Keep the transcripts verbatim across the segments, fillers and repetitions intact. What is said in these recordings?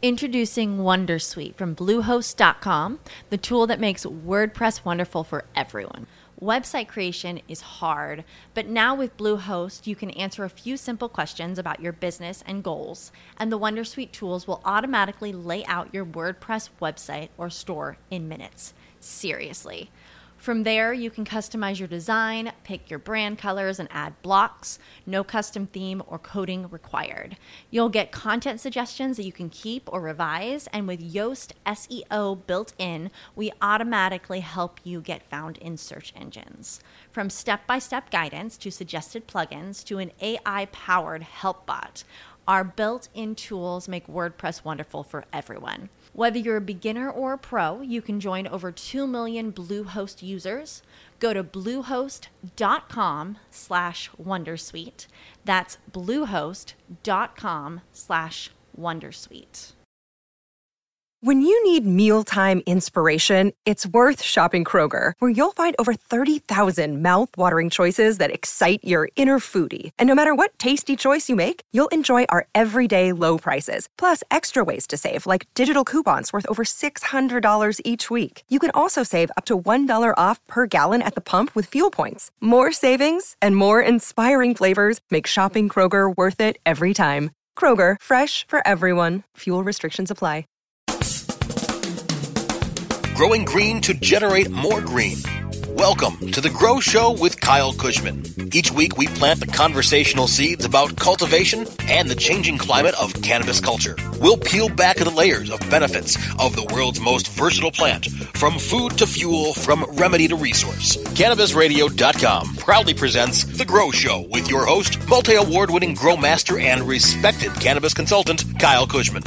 Introducing Wondersuite from Bluehost dot com, the tool that makes WordPress wonderful for everyone. Website creation is hard, but now with Bluehost, you can answer a few simple questions about your business and goals, and the Wondersuite tools will automatically lay out your WordPress website or store in minutes. Seriously. From there, you can customize your design, pick your brand colors, and add blocks. No custom theme or coding required. You'll get content suggestions that you can keep or revise, and with Yoast S E O built in, we automatically help you get found in search engines. From step-by-step guidance to suggested plugins to an A I-powered help bot, our built-in tools make WordPress wonderful for everyone. Whether you're a beginner or a pro, you can join over two million Bluehost users. Go to bluehost.com slash wondersuite. That's bluehost.com slash wondersuite. When you need mealtime inspiration, it's worth shopping Kroger, where you'll find over thirty thousand mouth-watering choices that excite your inner foodie. And no matter what tasty choice you make, you'll enjoy our everyday low prices, plus extra ways to save, like digital coupons worth over six hundred dollars each week. You can also save up to one dollar off per gallon at the pump with fuel points. More savings and more inspiring flavors make shopping Kroger worth it every time. Kroger, fresh for everyone. Fuel restrictions apply. Growing green to generate more green. Welcome to The Grow Show with Kyle Kushman. Each week we plant the conversational seeds about cultivation and the changing climate of cannabis culture. We'll peel back the layers of benefits of the world's most versatile plant, from food to fuel, from remedy to resource. Cannabis Radio dot com proudly presents The Grow Show with your host, multi-award-winning grow master and respected cannabis consultant, Kyle Kushman.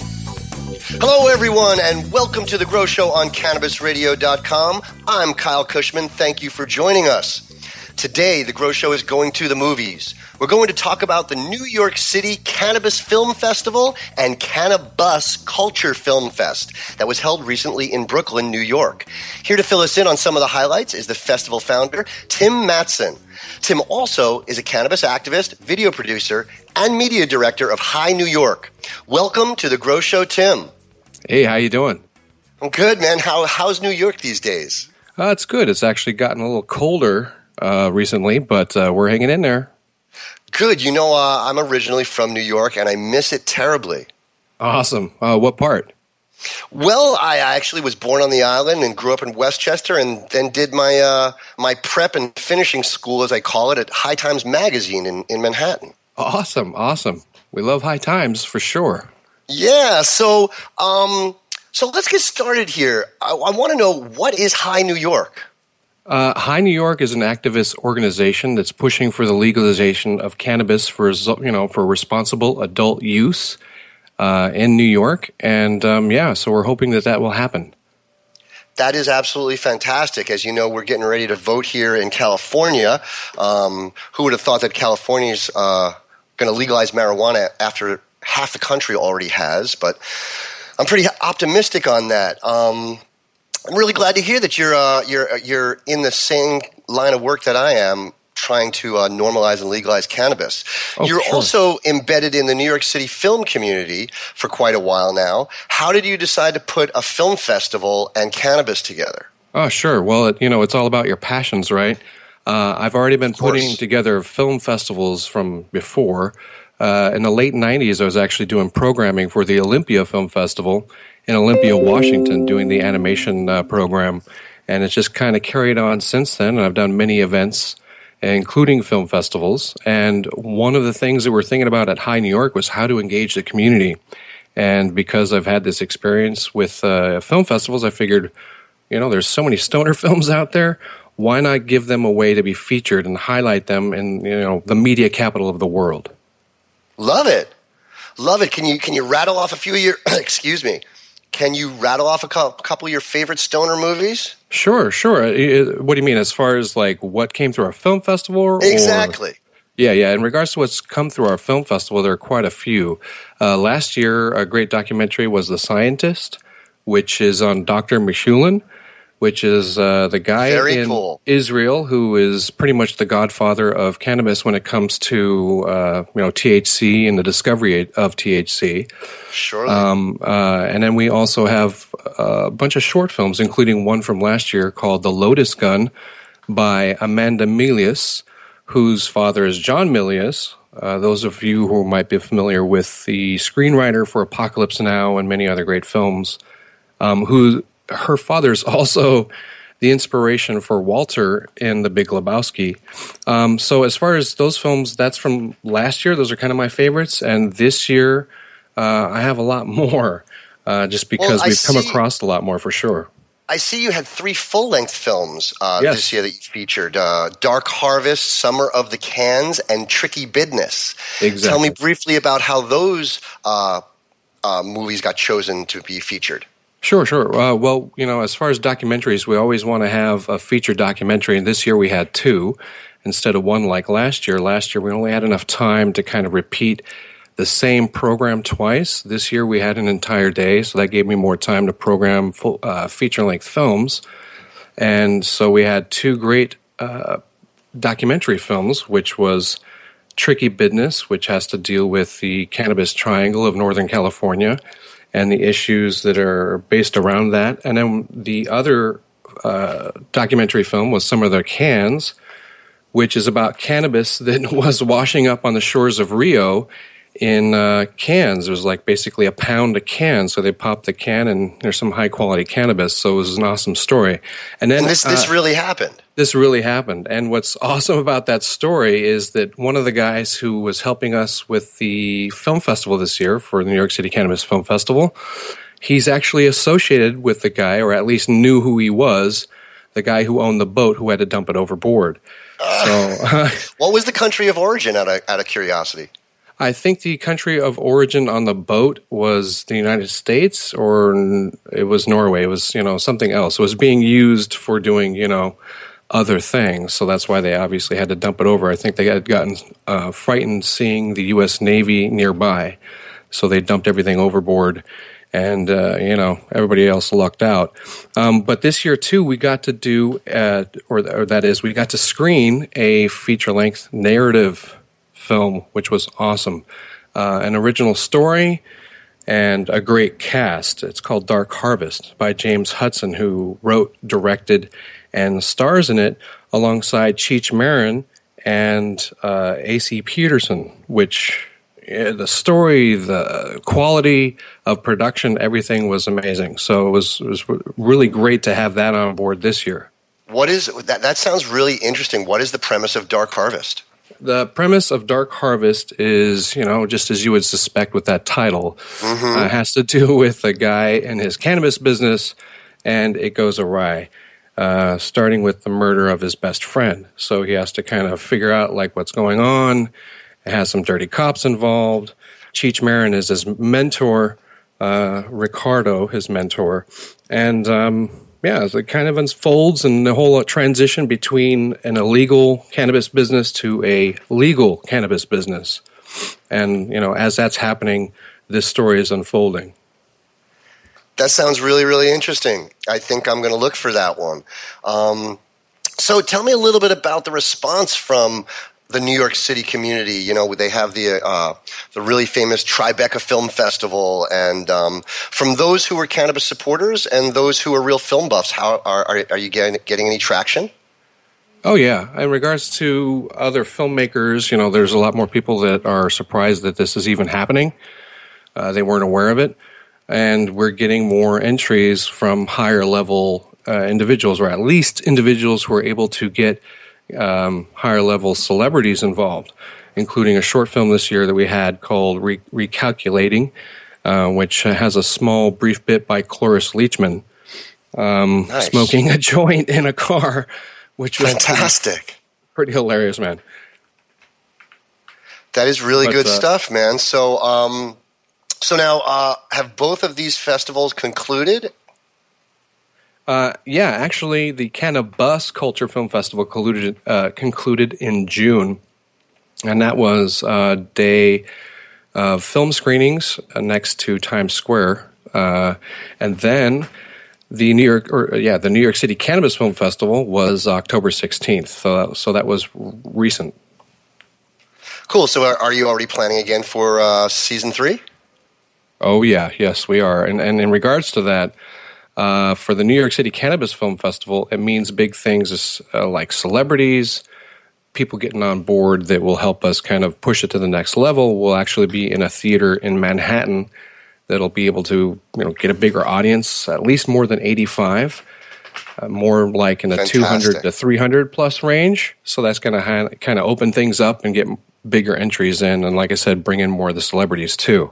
Hello, everyone, and welcome to The Grow Show on Cannabis Radio dot com. I'm Kyle Kushman. Thank you for joining us. Today, The Grow Show is going to the movies. We're going to talk about the New York City Cannabis Film Festival and Cannabis Culture Film Fest that was held recently in Brooklyn, New York. Here to fill us in on some of the highlights is the festival founder, Tim Matson. Tim also is a cannabis activist, video producer, and media director of High New York. Welcome to The Grow Show, Tim. Hey, how you doing? I'm good, man. How how's New York these days? Uh, it's good. It's actually gotten a little colder uh, recently, but uh, we're hanging in there. Good. You know, uh, I'm originally from New York, and I miss it terribly. Awesome. Uh, what part? Well, I actually was born on the island and grew up in Westchester, and then did my uh, my prep and finishing school, as I call it, at High Times Magazine in, in Manhattan. Awesome. Awesome. We love High Times for sure. Yeah, so um, so let's get started here. I, I want to know, what is High New York? Uh, High New York is an activist organization that's pushing for the legalization of cannabis for you know for responsible adult use uh, in New York, and um, yeah, so we're hoping that that will happen. That is absolutely fantastic. As you know, we're getting ready to vote here in California. Um, who would have thought that California's uh, going to legalize marijuana after half the country already has, but I'm pretty optimistic on that. Um, I'm really glad to hear that you're uh, you're you're in the same line of work that I am, trying to uh, normalize and legalize cannabis. Oh, you're sure. also embedded in the New York City film community for quite a while now. How did you decide to put a film festival and cannabis together? Oh, sure. Well, it, you know, it's all about your passions, right? Uh, I've already been putting together film festivals from before. Uh, in the late nineties, I was actually doing programming for the Olympia Film Festival in Olympia, Washington, doing the animation uh, program. And it's just kind of carried on since then. And I've done many events, including film festivals. And one of the things that we're thinking about at High New York was how to engage the community. And because I've had this experience with uh, film festivals, I figured, you know, there's so many stoner films out there. Why not give them a way to be featured and highlight them in, you know, the media capital of the world? Love it. Love it. Can you can you rattle off a few of your, excuse me, can you rattle off a couple of your favorite stoner movies? Sure, sure. What do you mean, as far as like what came through our film festival? Or? Exactly. Yeah, yeah. In regards to what's come through our film festival, there are quite a few. Uh, last year, a great documentary was The Scientist, which is on Doctor Mechoulam. which is uh, the guy Very in cool. Israel who is pretty much the godfather of cannabis when it comes to uh, you know T H C and the discovery of T H C. Surely. Um, uh, and then we also have a bunch of short films, including one from last year called The Lotus Gun by Amanda Milius, whose father is John Milius. Uh, those of you who might be familiar with the screenwriter for Apocalypse Now and many other great films, um, who her father's also the inspiration for Walter in The Big Lebowski. Um, so as far as those films, that's from last year. Those are kind of my favorites. And this year, uh, I have a lot more, uh, just because well, we've see, come across a lot more for sure. I see you had three full-length films uh, yes. this year that you featured. Uh, Dark Harvest, Summer of the Cans, and Tricky Business. Exactly. Tell me briefly about how those uh, uh, movies got chosen to be featured. Sure, sure. Uh, well, you know, as far as documentaries, we always want to have a feature documentary, and this year we had two instead of one like last year. Last year we only had enough time to kind of repeat the same program twice. This year we had an entire day, so that gave me more time to program full, uh, feature-length films. And so we had two great uh, documentary films, which was Tricky Business, which has to deal with the cannabis triangle of Northern California and the issues that are based around that. And then the other uh, documentary film was Summer of the Cans, which is about cannabis that was washing up on the shores of Rio in uh, cans. It was like basically a pound a can. So they popped the can and there's some high quality cannabis. So it was an awesome story. And then and this, this uh, really happened. This really happened. And what's awesome about that story is that one of the guys who was helping us with the film festival this year for the New York City Cannabis Film Festival, he's actually associated with the guy, or at least knew who he was, the guy who owned the boat who had to dump it overboard. Uh, so, what was the country of origin, out of, out of curiosity? I think the country of origin on the boat was the United States, or it was Norway. It was, you know, something else. It was being used for doing, you know, other things. So that's why they obviously had to dump it over. I think they had gotten uh, frightened seeing the U S Navy nearby. So they dumped everything overboard, and, uh, you know, everybody else lucked out. Um, but this year, too, we got to do, uh, or, or that is, we got to screen a feature-length narrative film, which was awesome. Uh, an original story and a great cast. It's called Dark Harvest by James Hudson, who wrote, directed, and stars in it alongside Cheech Marin and uh, A C Peterson, which uh, the story, the quality of production, everything was amazing. So it was, it was really great to have that on board this year. What is that? That sounds really interesting. What is the premise of Dark Harvest? The premise of Dark Harvest is, you know, just as you would suspect with that title, mm-hmm. uh, has to do with a guy and his cannabis business, and it goes awry, uh, starting with the murder of his best friend. So he has to kind of figure out, like, what's going on. It has some dirty cops involved. Cheech Marin is his mentor, uh, Ricardo, his mentor, and um yeah, so it kind of unfolds, and the whole transition between an illegal cannabis business to a legal cannabis business. And, you know, as that's happening, this story is unfolding. That sounds really, really interesting. I think I'm going to look for that one. Um, so tell me a little bit about the response from the New York City community. You know, they have the uh, the really famous Tribeca Film Festival, and um, from those who are cannabis supporters and those who are real film buffs, how are are, are you getting getting any traction? Oh yeah, in regards to other filmmakers, you know, there's a lot more people that are surprised that this is even happening. Uh, they weren't aware of it, and we're getting more entries from higher level uh, individuals, or at least individuals who are able to get Um, higher-level celebrities involved, including a short film this year that we had called Re- Recalculating, uh, which has a small, brief bit by Cloris Leachman um, nice. smoking a joint in a car, which was fantastic. Pretty, pretty hilarious, man. That is really but, good uh, stuff, man. So, um, so now, uh, have both of these festivals concluded? Uh, yeah, actually, the Cannabis Culture Film Festival concluded, uh, concluded in June, and that was a day of film screenings next to Times Square. Uh, and then The New York, or yeah, the New York City Cannabis Film Festival was October sixteenth, so so that was recent. Cool. So, are, are you already planning again for uh, season three? Oh yeah, yes, we are. And and in regards to that, uh, for the New York City Cannabis Film Festival, it means big things uh, like celebrities, people getting on board that will help us kind of push it to the next level. We'll actually be in a theater in Manhattan that'll be able to, you know, get a bigger audience, at least more than eighty-five, uh, more like in the Fantastic. two hundred to three hundred plus range. So that's going to ha- kind of open things up and get bigger entries in. And like I said, bring in more of the celebrities too.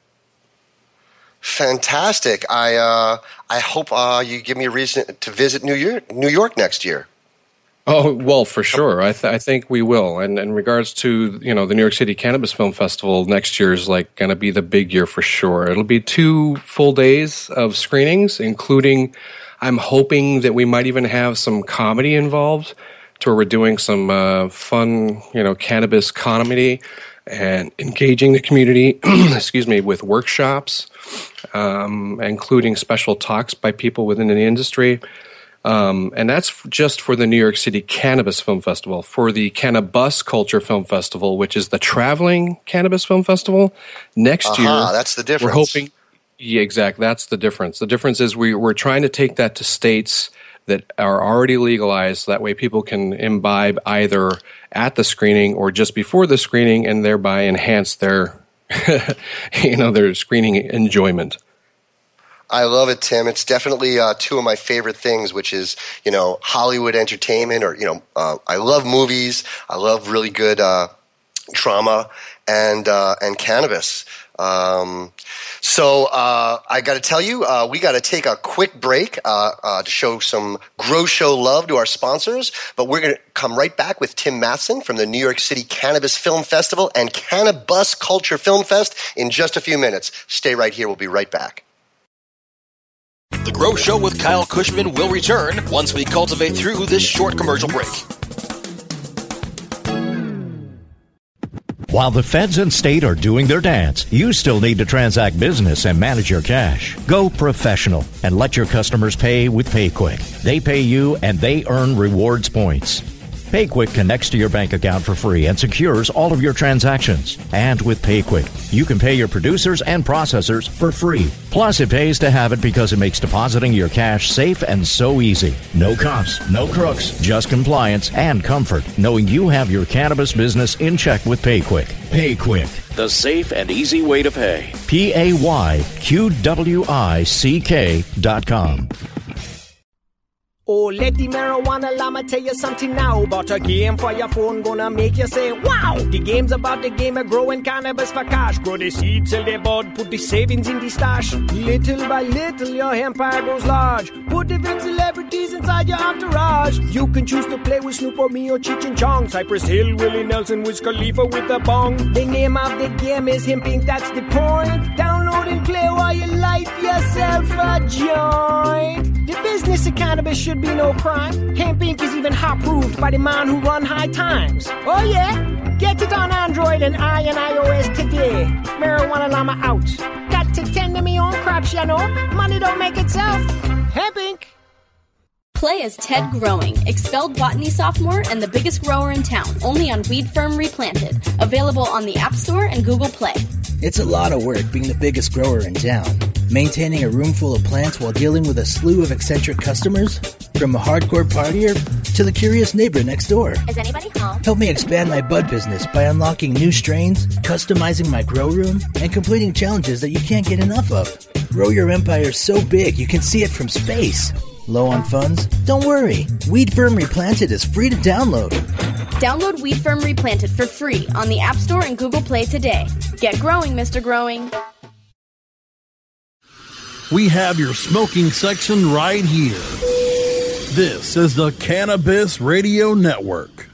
Fantastic. I uh, I hope uh, you give me a reason to visit New York, New York next year. Oh, well, for sure. I, th- I think we will. And in regards to, you know, the New York City Cannabis Film Festival, next year is like going to be the big year for sure. It'll be two full days of screenings, including, I'm hoping that we might even have some comedy involved, to where we're doing some uh, fun, you know, cannabis comedy and engaging the community, excuse me, with workshops, um, including special talks by people within the industry. Um, and that's just for the New York City Cannabis Film Festival. For the Cannabis Culture Film Festival, which is the traveling cannabis film festival, next uh-huh, year, that's the difference. We're hoping, yeah, exactly, that's the difference. The difference is we, we're trying to take that to states that are already legalized, so that way people can imbibe either at the screening or just before the screening, and thereby enhance their, you know, their screening enjoyment. I love it, Tim. It's definitely uh, two of my favorite things, which is, you know, Hollywood entertainment, or, you know, uh, I love movies. I love really good uh, drama and uh, and cannabis. Um, so uh, I got to tell you, uh, we got to take a quick break uh, uh, to show some Grow Show love to our sponsors. But we're going to come right back with Tim Matheson from the New York City Cannabis Film Festival and Cannabis Culture Film Fest in just a few minutes. Stay right here. We'll be right back. The Grow Show with Kyle Cushman will return once we cultivate through this short commercial break. While the feds and state are doing their dance, you still need to transact business and manage your cash. Go professional and let your customers pay with PayQuick. They pay you and they earn rewards points. PayQuick connects to your bank account for free and secures all of your transactions. And with PayQuick, you can pay your producers and processors for free. Plus, it pays to have it because it makes depositing your cash safe and so easy. No cops, no crooks, just compliance and comfort, knowing you have your cannabis business in check with PayQuick. PayQuick, the safe and easy way to pay. P A Y Q W I C K dot com. Oh, let the marijuana llama tell you something now about a game for your phone gonna make you say, wow! The game's about the game of growing cannabis for cash. Grow the seed, sell the bud, put the savings in the stash. Little by little, your empire grows large. Put different celebrities inside your entourage. You can choose to play with Snoop or me or Cheech and Chong, Cypress Hill, Willie Nelson, Wiz Khalifa with a bong. The name of the game is Hemp Incorporated, that's the point. Download and play while you light yourself a joint. The business of cannabis should be no crime. Hemp Incorporated is even hot-proofed by the man who run High Times. Oh yeah? Get it on Android and I and iOS today. Marijuana Llama out. Got to tend to me own crops, you know. Money don't make itself. Hemp Incorporated. Play as Ted Growing, expelled botany sophomore and the biggest grower in town, only on Weed Firm Replanted. Available on the App Store and Google Play. It's a lot of work being the biggest grower in town. Maintaining a room full of plants while dealing with a slew of eccentric customers? From a hardcore partier to the curious neighbor next door. Is anybody home? Help me expand my bud business by unlocking new strains, customizing my grow room, and completing challenges that you can't get enough of. Grow your empire so big you can see it from space. Low on funds? Don't worry. Weed Firm Replanted is free to download. Download Weed Firm Replanted for free on the App Store and Google Play today. Get growing, Mister Growing. We have your smoking section right here. This is the Cannabis Radio Network.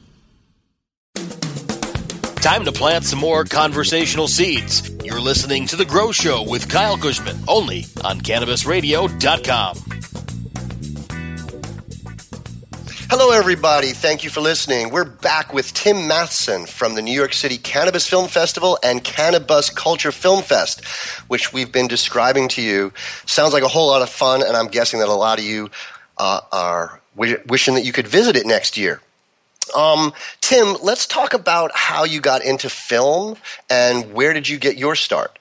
Time to plant some more conversational seeds. You're listening to The Grow Show with Kyle Cushman, only on Cannabis Radio dot com. Hello, everybody. Thank you for listening. We're back with Tim Matheson from the New York City Cannabis Film Festival and Cannabis Culture Film Fest, which we've been describing to you. Sounds like a whole lot of fun, and I'm guessing that a lot of you uh, are w- wishing that you could visit it next year. Um, Tim, let's talk about how you got into film and where did you get your start?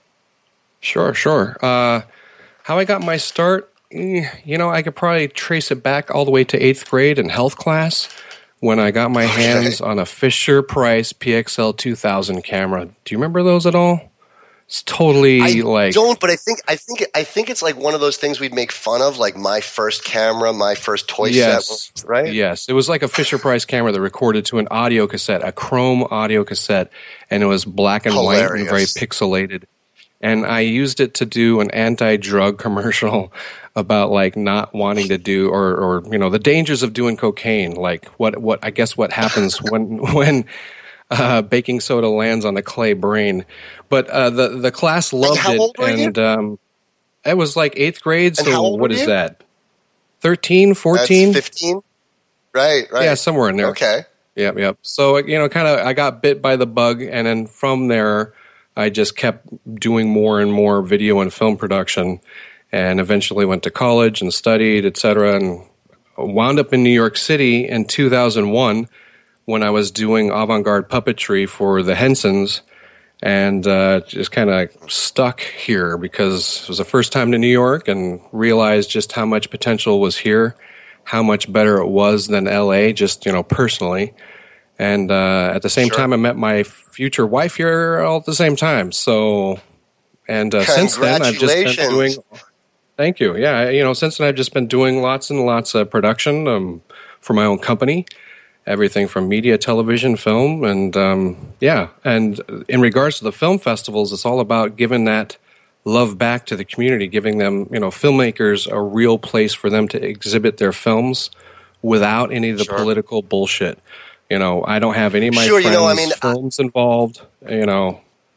Sure, sure. Uh, how I got my start? You know, I could probably trace it back all the way to eighth grade in health class when I got my okay. hands on a Fisher-Price P X L two thousand camera. Do you remember those at all? It's totally I like... I don't, but I think I think I think it's like one of those things we'd make fun of, like my first camera, my first toy yes, set, right? Yes, it was like a Fisher-Price camera that recorded to an audio cassette, a chrome audio cassette, and it was black and Hilarious. white and very pixelated. And I used it to do an anti-drug commercial about like not wanting to do or, or you know the dangers of doing cocaine. Like what what I guess what happens when when uh, baking soda lands on the clay brain. But uh, the the class loved how it, old were you? and um, it was like eighth grade. And so how old what were is you? that? Thirteen, fourteen, fifteen. Right, right. Yeah, somewhere in there. Okay. Yep, yep. So you know, kind of, I got bit by the bug, and then from there, I just kept doing more and more video and film production, and eventually went to college and studied, et cetera, and wound up in New York City in two thousand one when I was doing avant-garde puppetry for the Hensons, and uh, just kind of stuck here because it was the first time to New York and realized just how much potential was here, how much better it was than L A, just, you know, personally. And uh, at the same Sure. time, I met my future wife here all at the same time. So, and uh, since then, I've just been doing... Thank you. Yeah, you know, since then, I've just been doing lots and lots of production um, for my own company, everything from media, television, film, and um, yeah. And in regards to the film festivals, it's all about giving that love back to the community, giving them, you know, filmmakers a real place for them to exhibit their films without any of the Sure. political bullshit. You know, I don't have any of my Sure, friends' you know, I mean, films involved. You know,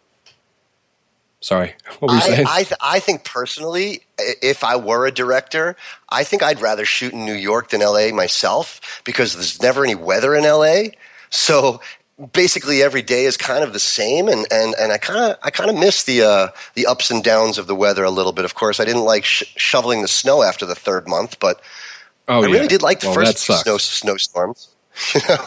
sorry, what were you I, saying? I, th- I think personally, i- if I were a director, I think I'd rather shoot in New York than L A myself because there's never any weather in L A. So basically, every day is kind of the same, and, and, and I kind of I kind of miss the uh, the ups and downs of the weather a little bit. Of course, I didn't like sh- shoveling the snow after the third month, but oh, I yeah. really did like the Well, first that sucks. snow snowstorms. You know.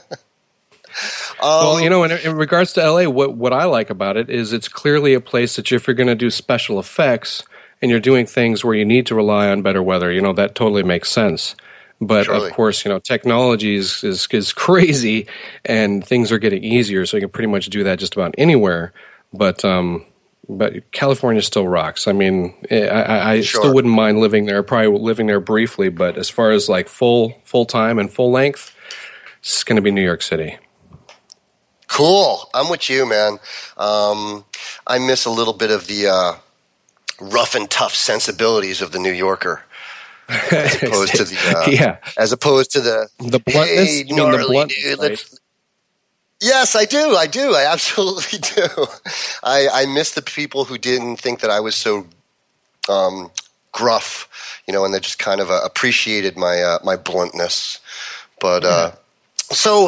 Well, Um, you know, in, in regards to L A, what, what I like about it is it's clearly a place that if you're going to do special effects and you're doing things where you need to rely on better weather, you know, that totally makes sense. But Surely. of course, you know, technology is, is, is crazy and things are getting easier, so you can pretty much do that just about anywhere. But um, but California still rocks. I mean, I, I, I Sure. still wouldn't mind living there, probably living there briefly, but as far as like full full time and full length, it's going to be New York City. Cool. I'm with you, man. Um, I miss a little bit of the uh, rough and tough sensibilities of the New Yorker, as opposed to the uh, yeah, as opposed to the the bluntness. Hey, you mean the gnarly bluntness, dude, right? let's- Yes, I do. I do. I absolutely do. I, I miss the people who didn't think that I was so um, gruff, you know, and they just kind of uh, appreciated my uh, my bluntness. But uh, so.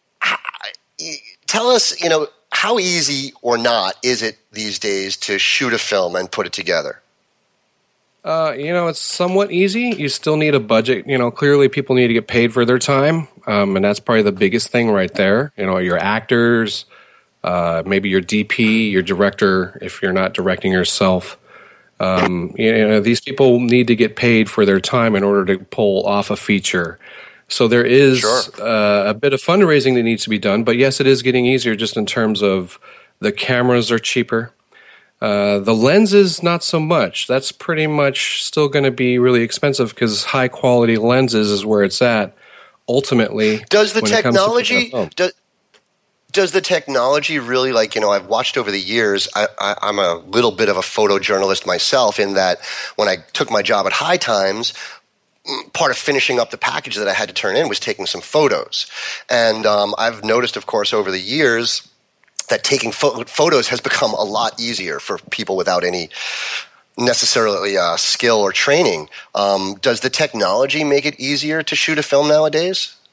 Tell us, you know, how easy or not is it these days to shoot a film and put it together? Uh, you know, it's somewhat easy. You still need a budget. You know, clearly people need to get paid for their time, um, and that's probably the biggest thing right there. You know, your actors, uh, maybe your D P, your director, if you're not directing yourself. Um, you know, these people need to get paid for their time in order to pull off a feature. So there is Sure. uh, a bit of fundraising that needs to be done, but yes, it is getting easier just in terms of the cameras are cheaper. Uh, the lenses, not so much. That's pretty much still going to be really expensive because high quality lenses is where it's at. Ultimately, Does the when it comes to putting technology a film. does, does the technology really, like, you know, I've watched over the years, I, I, I'm a little bit of a photojournalist myself in that when I took my job at High Times, part of finishing up the package that I had to turn in was taking some photos. And um, I've noticed, of course, over the years that taking pho- photos has become a lot easier for people without any necessarily uh, skill or training. Um, does the technology make it easier to shoot a film nowadays?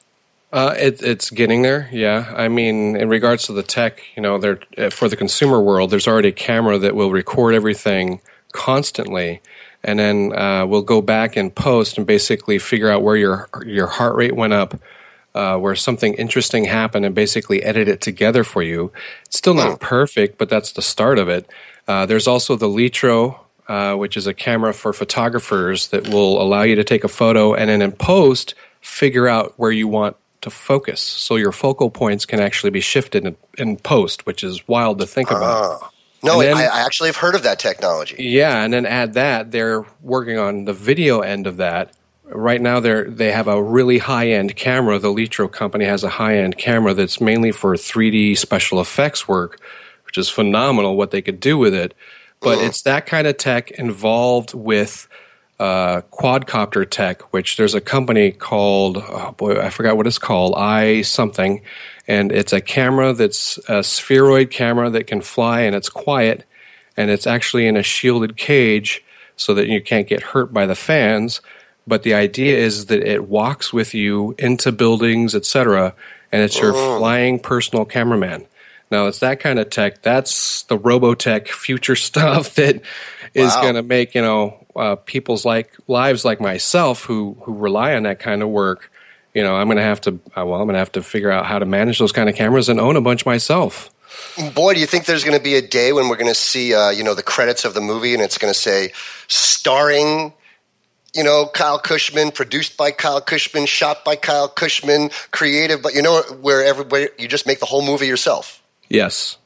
Uh, it, it's getting there, yeah. I mean, in regards to the tech, you know, there for the consumer world, there's already a camera that will record everything constantly, and then uh, we'll go back and post and basically figure out where your your heart rate went up, uh, where something interesting happened, and basically edit it together for you. It's still not perfect, but that's the start of it. Uh, there's also the Litro, uh, which is a camera for photographers that will allow you to take a photo and then in post figure out where you want to focus. So your focal points can actually be shifted in, in post, which is wild to think about. Uh, no, then, I, I actually have heard of that technology. Yeah, and then add that, they're working on the video end of that. Right now, they they have a really high-end camera. The Litro company has a high-end camera that's mainly for three D special effects work, which is phenomenal what they could do with it. But mm. it's that kind of tech involved with uh, quadcopter tech, which there's a company called, oh boy, I forgot what it's called, I something, and it's a camera that's a spheroid camera that can fly, and it's quiet, and it's actually in a shielded cage so that you can't get hurt by the fans. But the idea is that it walks with you into buildings, et cetera, and it's your oh. flying personal cameraman. Now, it's that kind of tech. That's the Robotech future stuff that is wow. going to make, you know, uh, people's like lives like myself who who rely on that kind of work. You know, I'm going to have to, uh, well, I'm going to have to figure out how to manage those kind of cameras and own a bunch myself. Boy, do you think there's going to be a day when we're going to see, uh, you know, the credits of the movie and it's going to say, starring, you know, Kyle Cushman, produced by Kyle Cushman, shot by Kyle Cushman, creative, but you know, where everybody, you just make the whole movie yourself. Yes.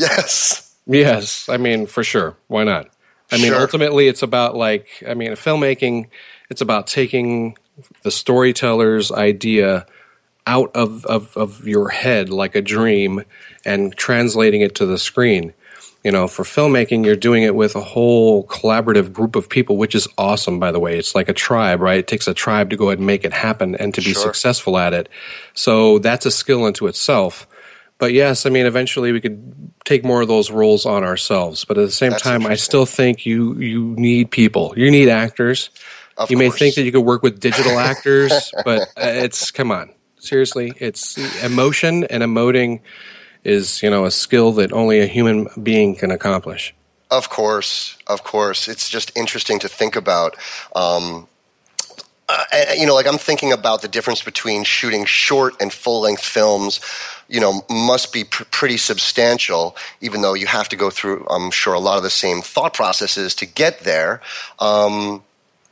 Yes. Yes. I mean, for sure. Why not? I mean, sure. ultimately, it's about like, I mean, filmmaking, it's about taking the storyteller's idea out of, of, of your head like a dream and translating it to the screen. You know, for filmmaking, you're doing it with a whole collaborative group of people, which is awesome, by the way. It's like a tribe, right? It takes a tribe to go ahead and make it happen and to be sure. successful at it. So that's a skill unto itself. But yes, I mean, eventually we could take more of those roles on ourselves. But at the same That's time, I still think you you need people. You need actors. Of you course. may think that you could work with digital actors, but it's, come on. Seriously, it's emotion and emoting is, you know, a skill that only a human being can accomplish. Of course. Of course. It's just interesting to think about. Um Uh, you know, like I'm thinking about the difference between shooting short and full-length films, you know, must be pr- pretty substantial, even though you have to go through, I'm sure, a lot of the same thought processes to get there. Um,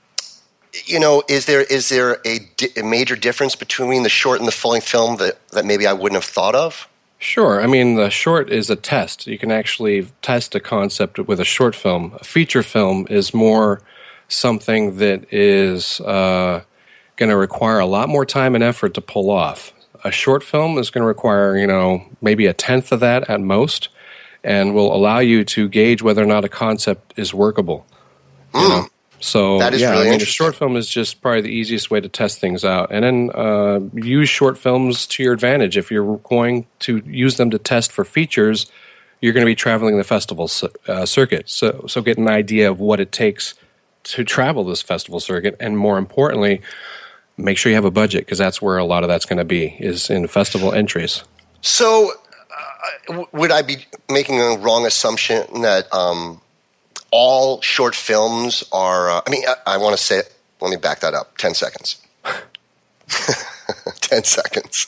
you know, is there is there a, di- a major difference between the short and the full-length film that, that maybe I wouldn't have thought of? Sure. I mean, the short is a test. You can actually test a concept with a short film. A feature film is more something that is uh, going to require a lot more time and effort to pull off. A short film is going to require, you know, maybe a tenth of that at most, and will allow you to gauge whether or not a concept is workable. Mm. You know? So, that is yeah, really I mean, a interesting. short film is just probably the easiest way to test things out. And then uh, use short films to your advantage. If you're going to use them to test for features, you're going to be traveling the festival uh, circuit. So, so get an idea of what it takes to travel this festival circuit, and more importantly, make sure you have a budget, because that's where a lot of that's going to be, is in festival entries. So uh, w- would I be making a wrong assumption that um, all short films are, uh, I mean, I, I want to say, let me back that up, ten seconds. ten seconds.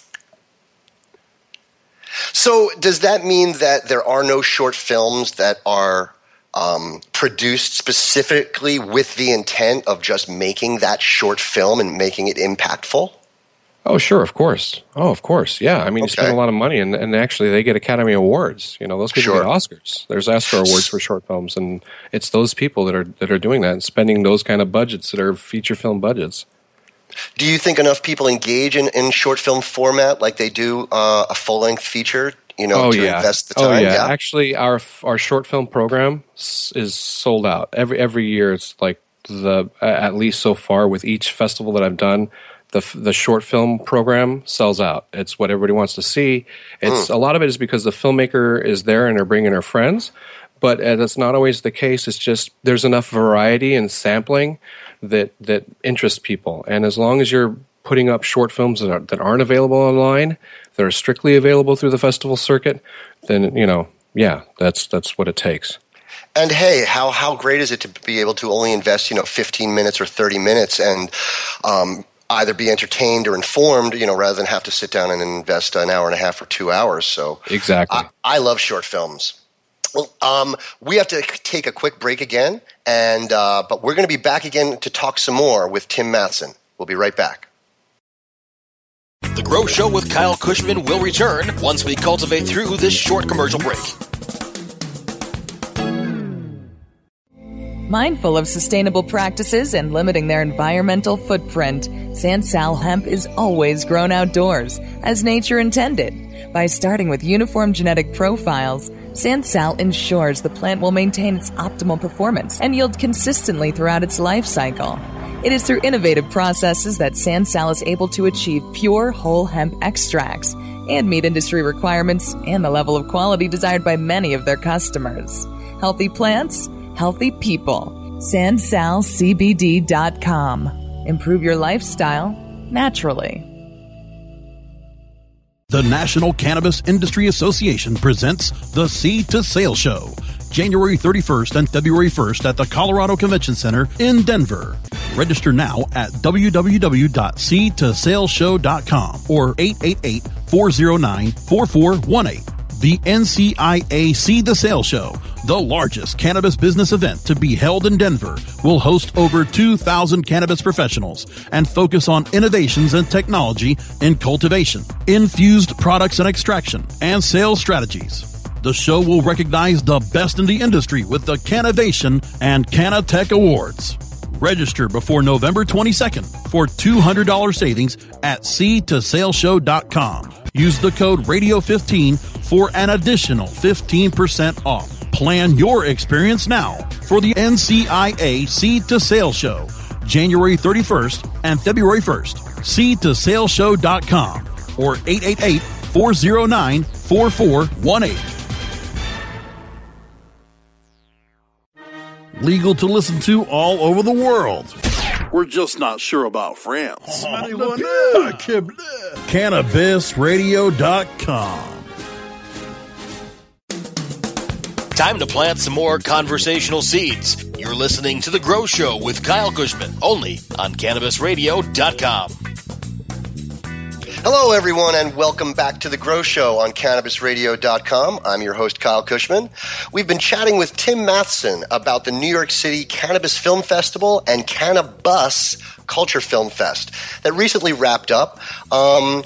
So does that mean that there are no short films that are Um, produced specifically with the intent of just making that short film and making it impactful? Oh, sure, of course. Oh, of course, yeah. I mean, Okay. you spend a lot of money, and, and actually they get Academy Awards. You know, those people Sure. get Oscars. There's Oscar Awards for short films, and it's those people that are that are doing that and spending those kind of budgets that are feature film budgets. Do you think enough people engage in, in short film format like they do uh, a full-length feature? You know, oh, to yeah. invest the time? Oh, yeah. yeah. Actually, our our short film program is sold out. Every every year, it's like the at least so far with each festival that I've done, the the short film program sells out. It's what everybody wants to see. It's mm. a lot of it is because the filmmaker is there and they're bringing her friends, but uh, that's not always the case. It's just there's enough variety and sampling that that interests people, and as long as you're putting up short films that, are, that aren't available online, that are strictly available through the festival circuit, then, you know, yeah, that's that's what it takes. And hey, how how great is it to be able to only invest, you know, fifteen minutes or thirty minutes and um, either be entertained or informed, you know, rather than have to sit down and invest an hour and a half or two hours. So exactly, I, I love short films. Well, um, we have to take a quick break again, and uh, but we're going to be back again to talk some more with Tim Matheson. We'll be right back. The Grow Show with Kyle Cushman will return once we cultivate through this short commercial break. Mindful of sustainable practices and limiting their environmental footprint, Sansal hemp is always grown outdoors, as nature intended. By starting with uniform genetic profiles, Sansal ensures the plant will maintain its optimal performance and yield consistently throughout its life cycle. It is through innovative processes that Sansal is able to achieve pure whole hemp extracts and meet industry requirements and the level of quality desired by many of their customers. Healthy plants, healthy people. Sansal C B D dot com. Improve your lifestyle naturally. The National Cannabis Industry Association presents the Seed to Sale Show, January thirty-first and February first at the Colorado Convention Center in Denver. Register now at w w w dot seed to sale show dot com or eight eight eight, four oh nine, four four one eight. The N C I A Seed the Sale Show, the largest cannabis business event to be held in Denver, will host over two thousand cannabis professionals and focus on innovations and technology in cultivation, infused products and extraction, and sales strategies. The show will recognize the best in the industry with the Cannovation and Cannatech Awards. Register before November twenty-second for two hundred dollars savings at seed to sale show dot com. Use the code radio fifteen for an additional fifteen percent off. Plan your experience now for the N C I A Seed to Sale Show, January thirty-first and February first. seed to sale show dot com or eight eight eight, four oh nine, four four one eight. Legal to listen to all over the world. We're just not sure about France. Cannabis radio dot com. Time to plant some more conversational seeds. You're listening to The Grow Show with Kyle Cushman, only on Cannabis Radio dot com. Hello, everyone, and welcome back to The Grow Show on Cannabis Radio dot com. I'm your host, Kyle Cushman. We've been chatting with Tim Matheson about the New York City Cannabis Film Festival and Cannabis Culture Film Fest that recently wrapped up. Um,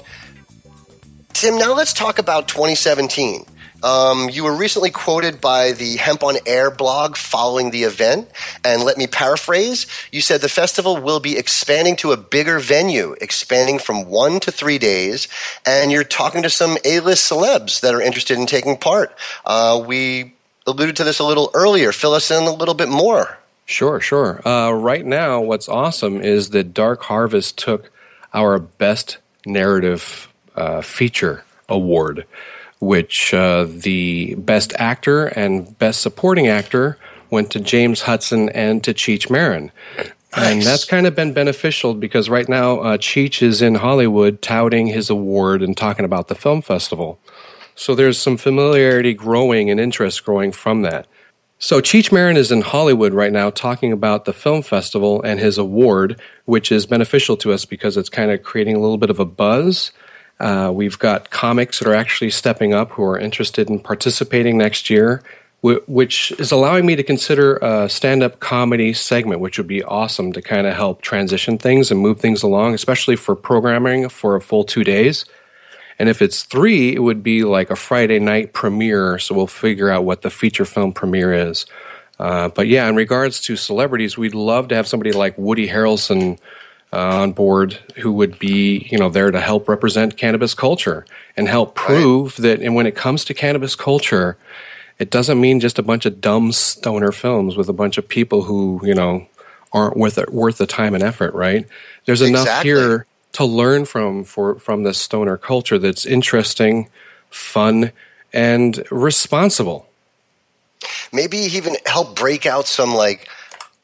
Tim, now let's talk about twenty seventeen. Um, you were recently quoted by the Hemp on Air blog following the event, and let me paraphrase. You said the festival will be expanding to a bigger venue, expanding from one to three days, and you're talking to some A-list celebs that are interested in taking part. Uh, we alluded to this a little earlier. Fill us in a little bit more. Sure, sure. Uh, right now, what's awesome is that Dark Harvest took our Best Narrative uh, Feature Award, which uh, the Best Actor and Best Supporting Actor went to James Hudson and to Cheech Marin. Nice. And that's kind of been beneficial because right now uh, Cheech is in Hollywood touting his award and talking about the film festival. So there's some familiarity growing and interest growing from that. So Cheech Marin is in Hollywood right now talking about the film festival and his award, which is beneficial to us because it's kind of creating a little bit of a buzz. Uh, we've got comics that are actually stepping up who are interested in participating next year, wh- which is allowing me to consider a stand-up comedy segment, which would be awesome to kind of help transition things and move things along, especially for programming for a full two days. And if it's three, it would be like a Friday night premiere, so we'll figure out what the feature film premiere is. Uh, but yeah, in regards to celebrities, we'd love to have somebody like Woody Harrelson Uh, on board who would be, you know, there to help represent cannabis culture and help prove right. that, and when it comes to cannabis culture, it doesn't mean just a bunch of dumb stoner films with a bunch of people who, you know, aren't worth it, worth the time and effort, right? There's enough exactly. here to learn from for from this stoner culture that's interesting, fun, and responsible. Maybe even help break out some, like,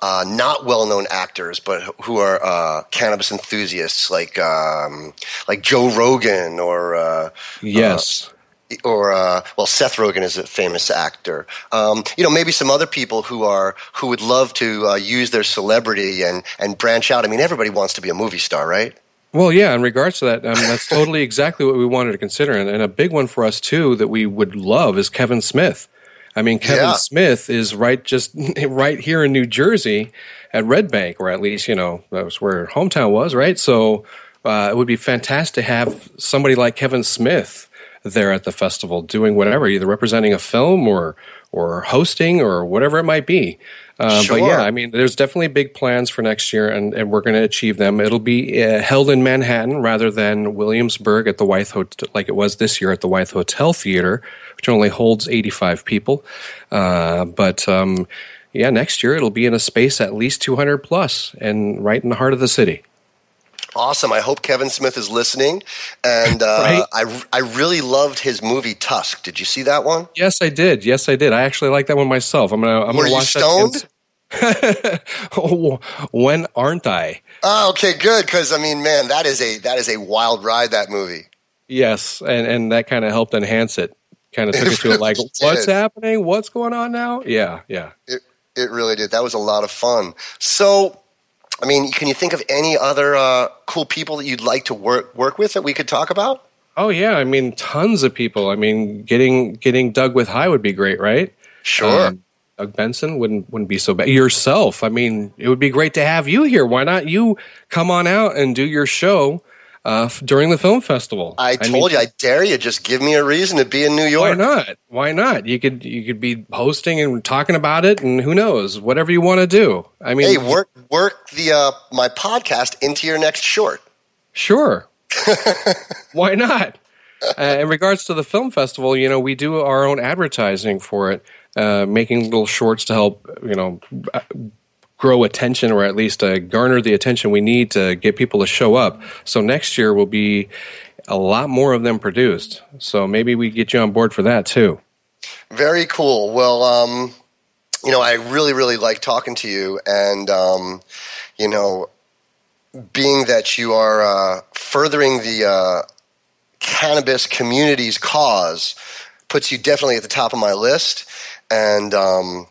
uh, not well-known actors, but who are uh, cannabis enthusiasts, like um, like Joe Rogan or uh, yes. Uh, Or uh, well, Seth Rogen is a famous actor. Um, you know, maybe some other people who are who would love to uh, use their celebrity and and branch out. I mean, everybody wants to be a movie star, right? Well, yeah. In regards to that, um, that's totally exactly what we wanted to consider, and, and a big one for us too that we would love is Kevin Smith. I mean, Kevin Yeah. Smith is right just right here in New Jersey at Red Bank, or at least you know that was where hometown was, right? So uh, it would be fantastic to have somebody like Kevin Smith there at the festival doing whatever, either representing a film or or hosting or whatever it might be. Uh, Sure. But yeah, I mean, there's definitely big plans for next year, and, and we're going to achieve them. It'll be uh, held in Manhattan rather than Williamsburg at the Wythe Hotel, like it was this year at the Wythe Hotel Theater, which only holds eighty-five people. Uh, but um, yeah, next year it'll be in a space at least two hundred plus, and right in the heart of the city. Awesome. I hope Kevin Smith is listening. And uh, Right. I, I really loved his movie Tusk. Did you see that one? Yes, I did. Yes, I did. I actually like that one myself. I'm gonna. I'm Were gonna you watch stoned? that. Oh, when aren't I? Oh, okay, good. Because I mean, man, that is a that is a wild ride. That movie. Yes, and and that kind of helped enhance it. Kind of took It it to it like, really what's did. happening? What's going on now? Yeah, yeah. It it really did. That was a lot of fun. So, I mean, can you think of any other uh, cool people that you'd like to work work with that we could talk about? Oh yeah, I mean, tons of people. I mean, getting getting Doug with High would be great, right? Sure. Um, Doug Benson wouldn't wouldn't be so bad. Yourself, I mean, it would be great to have you here. Why not you come on out and do your show uh, f- during the film festival? I told you, I dare you. Just give me a reason to be in New York. Why not? Why not? You could you could be hosting and talking about it, and who knows, whatever you want to do. I mean, Hey, work work the uh, my podcast into your next short. Sure. Why not? Uh, in regards to the film festival, you know, we do our own advertising for it, uh, making little shorts to help, you know, uh, grow attention, or at least uh, garner the attention we need to get people to show up. So next year will be a lot more of them produced. So maybe we get you on board for that too. Very cool. Well, um, you know, I really, really like talking to you, and um, you know, being that you are uh, furthering the uh, cannabis community's cause puts you definitely at the top of my list. And um,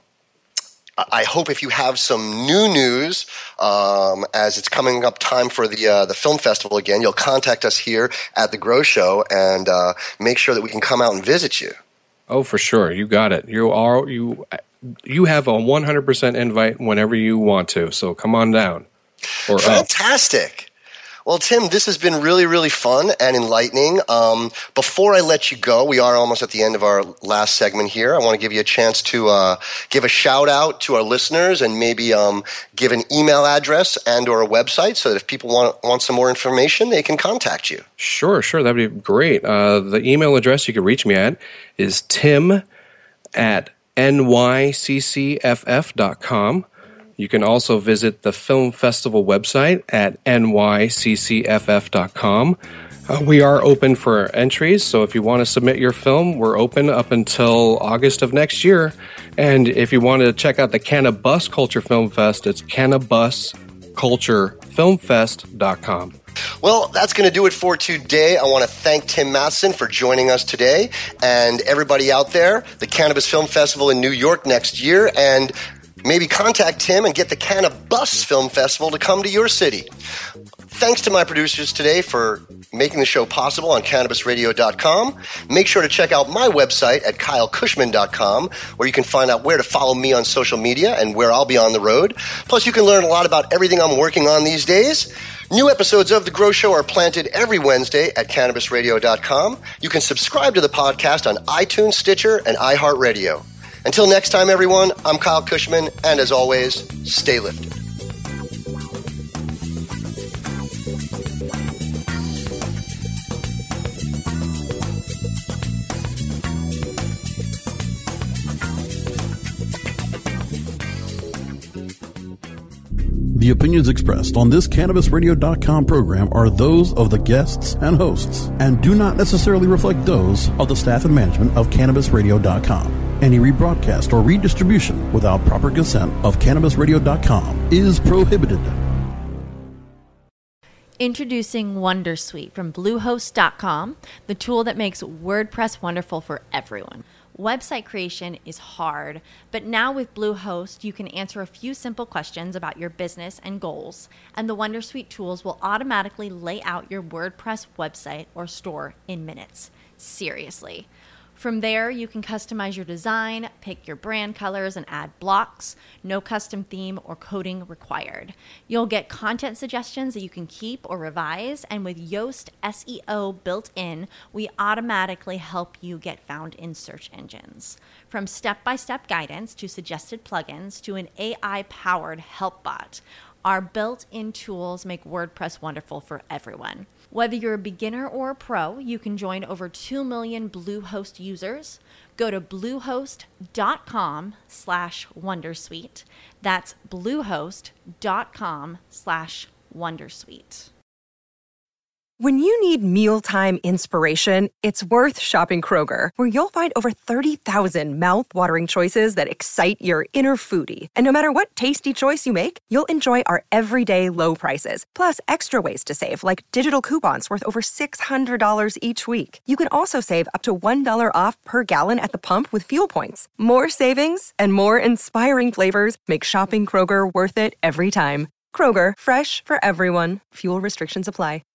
I hope if you have some new news, um, as it's coming up time for the uh, the film festival again, you'll contact us here at the Grow Show and uh, make sure that we can come out and visit you. Oh, for sure. You got it. You are you you have a one hundred percent invite whenever you want to. So come on down. Or up. Fantastic. Well, Tim, this has been really, really fun and enlightening. Um, before I let you go, we are almost at the end of our last segment here. I want to give you a chance to uh, give a shout out to our listeners, and maybe um, give an email address and or a website so that if people want want some more information, they can contact you. Sure, sure. That'd be great. Uh, the email address you can reach me at is tim at n y c c f f dot com. You can also visit the Film Festival website at n y c c f f dot com. Uh, we are open for entries, so if you want to submit your film, we're open up until August of next year. And if you want to check out the Cannabis Culture Film Fest, it's cannabis culture film fest dot com. Well, that's going to do it for today. I want to thank Tim Matheson for joining us today, and everybody out there, the Cannabis Film Festival in New York next year, and maybe contact Tim and get the Cannabis Film Festival to come to your city. Thanks to my producers today for making the show possible on cannabis radio dot com. Make sure to check out my website at kyle cushman dot com, where you can find out where to follow me on social media and where I'll be on the road. Plus, you can learn a lot about everything I'm working on these days. New episodes of The Grow Show are planted every Wednesday at cannabis radio dot com. You can subscribe to the podcast on iTunes, Stitcher, and iHeartRadio. Until next time, everyone, I'm Kyle Cushman, and as always, stay lifted. The opinions expressed on this cannabis radio dot com program are those of the guests and hosts and do not necessarily reflect those of the staff and management of cannabis radio dot com. Any rebroadcast or redistribution without proper consent of Cannabis Radio dot com is prohibited. Introducing Wondersuite from Bluehost dot com, the tool that makes WordPress wonderful for everyone. Website creation is hard, but now with Bluehost, you can answer a few simple questions about your business and goals, and the Wondersuite tools will automatically lay out your WordPress website or store in minutes. Seriously. From there, you can customize your design, pick your brand colors, and add blocks. No custom theme or coding required. You'll get content suggestions that you can keep or revise, and with Yoast S E O built in, we automatically help you get found in search engines. From step-by-step guidance to suggested plugins to an A I-powered help bot, our built-in tools make WordPress wonderful for everyone. Whether you're a beginner or a pro, you can join over two million Bluehost users. Go to bluehost.com slash wondersuite. That's bluehost.com slash wondersuite. When you need mealtime inspiration, it's worth shopping Kroger, where you'll find over thirty thousand mouth-watering choices that excite your inner foodie. And no matter what tasty choice you make, you'll enjoy our everyday low prices, plus extra ways to save, like digital coupons worth over six hundred dollars each week. You can also save up to one dollar off per gallon at the pump with fuel points. More savings and more inspiring flavors make shopping Kroger worth it every time. Kroger, fresh for everyone. Fuel restrictions apply.